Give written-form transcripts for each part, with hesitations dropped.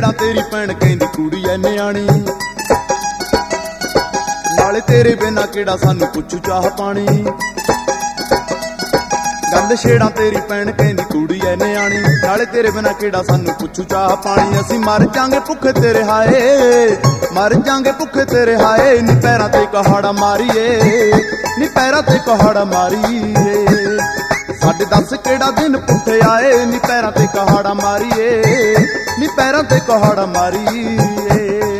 ਛੇੜਾ ਤੇਰੀ ਭੈਣ ਕਹਿੰਦੀ ਕੁੜੀ ਐ ਨਿਆਣੀ, ਨਾਲੇ ਤੇਰੇ ਬਿਨਾ ਕਿਹੜਾ ਸਾਨੂੰ ਪੁੱਛੂ ਚਾਹ ਪਾਣੀ। ਗੱਲ ਛੇੜਾ ਤੇਰੀ ਭੈਣ ਕਹਿੰਦੀ ਕੁੜੀ ਐ ਨਿਆਣੀ, ਨਾਲੇ ਤੇਰੇ ਬਿਨਾ ਕਿਹੜਾ ਸਾਨੂੰ ਪੁੱਛੂ ਚਾਹ ਪਾਣੀ। ਅਸੀਂ ਮਰ ਜਾਂਗੇ ਭੁੱਖੇ ਤੇਰੇ ਹਾਏ, ਮਰ ਜਾਂਗੇ ਭੁੱਖੇ ਤੇਰੇ ਹਾਏ, ਨੀ ਪੈਰਾਂ ਤੇ ਕੁਹਾੜਾ ਮਾਰੀਏ, ਨੀ ਪੈਰਾਂ ਤੇ ਕੁਹਾੜਾ ਮਾਰੀਏ। ਸਾਡੇ ਦੱਸ ਕਿਹੜਾ ਦਿਨ ਪੁੱਠੇ ਆਏ, ਨੀ ਪੈਰਾਂ ਤੇ ਕੁਹਾੜਾ ਮਾਰੀਏ, ਨੀ ਪੈਰਾਂ ਤੇ ਕੁਹਾੜਾ ਮਾਰੀਏ।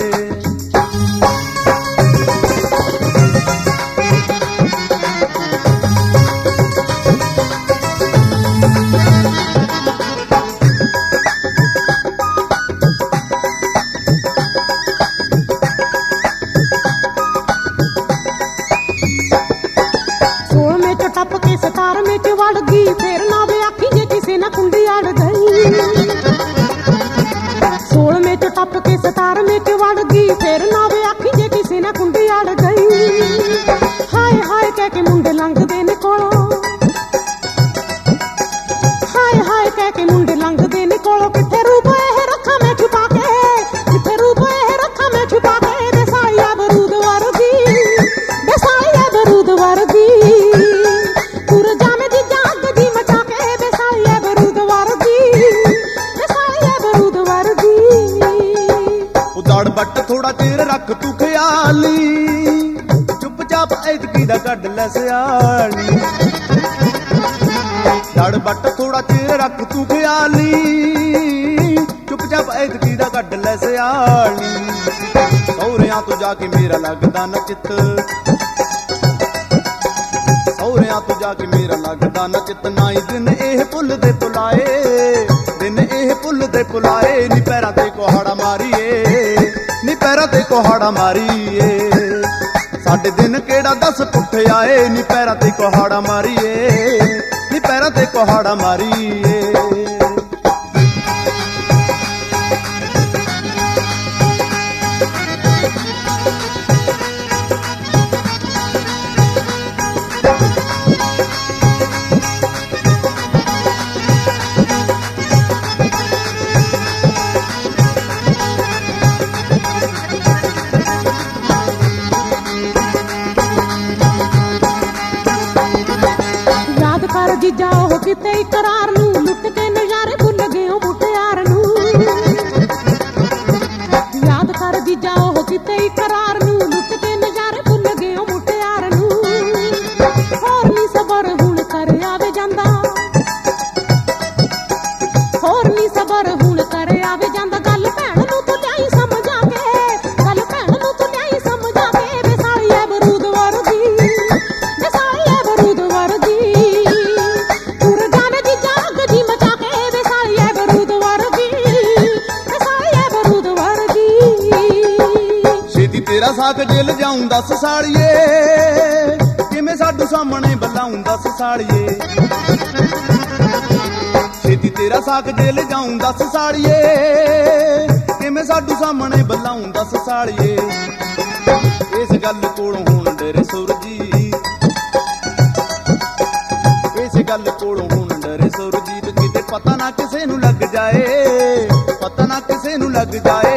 ਟੱਪ ਕੇ 17ਵੇਂ ਚ ਵੜ ਗਈ, ਫੇਰ ਨਾ ਵੇ ਆਖੀ ਜੇ ਕਿਸੇ ਨਾ ਕੁੰਡੀ ਅੜ ਗਈ। 16ਵੇਂ ਚ ਟੱਪ ਕੇ 17ਵੇਂ ਚ ਵੜ ਗਈ, ਫੇਰ ਨਾ ਵੇ ਆਖੀ ਜੇ ਕਿਸੇ ਨਾ ਕੁੰਡੀ ਅੜ ਗਈ। ਹਾਏ ਹਾਏ ਕਹਿ ਕੇ ਮੁੰਡੇ ਲੰਘਦੇ ਨੇ ਕੋਲੋਂ, ਹਾਏ ਹਾਏ ਕਹਿ ਕੇ ਮੁੰਡੇ ਲੰਘਦੇ ਨੇ ਕੋਲੋਂ। ਕਿੱਥੇ ਰੂਪ ਇਹ ਰੱਖਾਂ ਮੈਂ ਛੁਪਾ ਕੇ, ਕਿੱਥੇ ਰੂਪ ਇਹ ਰੱਖਾਂ ਮੈਂ ਛੁਪਾ ਕੇ। ਦੇ ਸਾਲੀਆ ਬਰੂਦ ਵਰਗੀ, ਦੇ ਸਾਲੀਆ ਬਰੂਦ ਵਰਗੀ, ਬੱਟ ਥੋੜਾ ਚਿਰ ਰੱਖ ਤੂੰ ਖਿਆਲੀ, ਚੁੱਪ ਚਾਪ ਐਤਕੀ ਦਾ ਕੱਢ ਲੈ ਸਿਆਲੀ। ਦੜ ਬੱਟ ਥੋੜਾ ਚਿਰ ਰੱਖ ਤੂੰ ਖਿਆਲੀ, ਚੁੱਪ ਚਾਪ ਐਤਕੀ ਦਾ ਕੱਢ ਲੈ ਸਿਆਲੀ। ਸਹੁਰਿਆਂ ਤੋਂ ਜਾ ਕੇ ਮੇਰਾ ਲੱਗਦਾ ਨਾ ਚਿੱਤ, ਸਹੁਰਿਆਂ ਤੋਂ ਜਾ ਕੇ ਮੇਰਾ ਲੱਗਦਾ ਨਾ ਚਿੱਤ। ਨਾ ਹੀ ਦਿਨ ਇਹ ਭੁੱਲ ਦੇ ਭੁਲਾਏ, ਦਿਨ ਇਹ ਭੁੱਲ ਦੇ ਭੁਲਾਏ, ਨੀ ਪੈਰਾਂ ਤੇ ਕੁਹਾੜਾ ਮਾਰੀਏ, ਨੀ ਪੈਰਾਂ ਤੇ ਕੁਹਾੜਾ ਮਾਰੀਏ। ਸਾਡੇ ਦਿਨ ਕਿਹੜਾ ਦੱਸ ਪੁੱਠੇ ਆਏ, ਨੀ ਪੈਰਾਂ ਤੇ ਕੁਹਾੜਾ ਮਾਰੀਏ, ਨੀ ਪੈਰਾਂ ਤੇ ਕੁਹਾੜਾ ਮਾਰੀਏ। ਜੀਜਾ ਉਹ ਕਿਤੇ ਇਕਰਾਰ ਨੂੰ ਲੁੱਟ ਕੇ ਨਜ਼ਾਰੇ ਭੁੱਲ ਗਏ ਉਹ ਮੁਟਿਆਰ ਨੂੰ। ਯਾਦ ਕਰ ਜੀਜਾ ਉਹ ਕਿਤੇ ਇਕਰਾਰ ਨੂੰ ਲੁੱਟ ਕੇ ਨਜ਼ਾਰੇ ਭੁੱਲ ਗਏ ਉਹ ਮੁਟਿਆਰ ਨੂੰ। ਹੋਰ ਨੀ ਸਬਰ ਹੁਣ ਕਰ ਆਵੇ ਜਾਂਦਾ, ਹੋਰ ਨੀ ਸਬਰ ਹੁਣ ਕਰ ਆਵੇ ਜਾਂਦਾ। ਗੱਲ ਭੈਣ ਨੂੰ ਤੂੰ ਲਿਆਈ ਸਮਝਾ ਕੇ, ਗੱਲ ਭੈਣ ਨੂੰ ਤੂੰ ਲਿਆਈ ਸਮਝਾ ਕੇ। ਵੇ ਸਾਲੀਏ ਬਰੂਦ ਵਰਗੀ, ਵੇ ਸਾਲੀਏ ਬਰੂਦ ਵਰਗੀ, ਤੇਰਾ ਸਾਕ ਜੇਲ ਜਾਉਂ ਦੱਸ ਸਾਲੀਏ, ਕਿਵੇਂ ਸਾਡੂ ਸਾਹਮਣੇ ਬਲਾਉਂ ਦੱਸ ਸਾਲੀਏ। ਛੇਤੀ ਤੇਰਾ ਸਾਕ ਜੇਲ ਜਾਉਂ ਦੱਸ ਸਾਲੀਏ, ਕਿਵੇਂ ਸਾਡੂ ਸਾਹਮਣੇ ਬਲਾਉਂ ਦੱਸ ਸਾਲੀਏ। ਇਸ ਗੱਲ ਕੋਲੋਂ ਹੁਣ ਡਰੇ ਸੁਰਜੀ, ਇਸ ਗੱਲ ਕੋਲੋਂ ਹੁਣ ਡਰੇ ਸੁਰਜੀਤ। ਕਿਤੇ ਪਤਾ ਨਾ ਕਿਸੇ ਨੂੰ ਲੱਗ ਜਾਏ, ਪਤਾ ਨਾ ਕਿਸੇ ਨੂੰ ਲੱਗ ਜਾਏ,